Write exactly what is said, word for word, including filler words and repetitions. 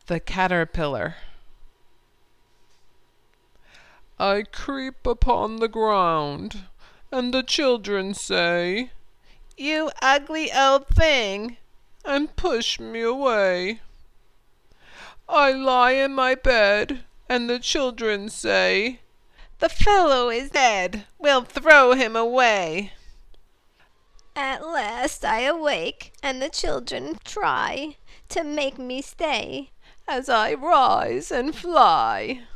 The Caterpillar. I creep upon the ground, and the children say, "You ugly old thing," and push me away. I lie in my bed, and the children say, "The fellow is dead, we'll throw him away." At last I awake, and the children try to make me stay, as I rise and fly.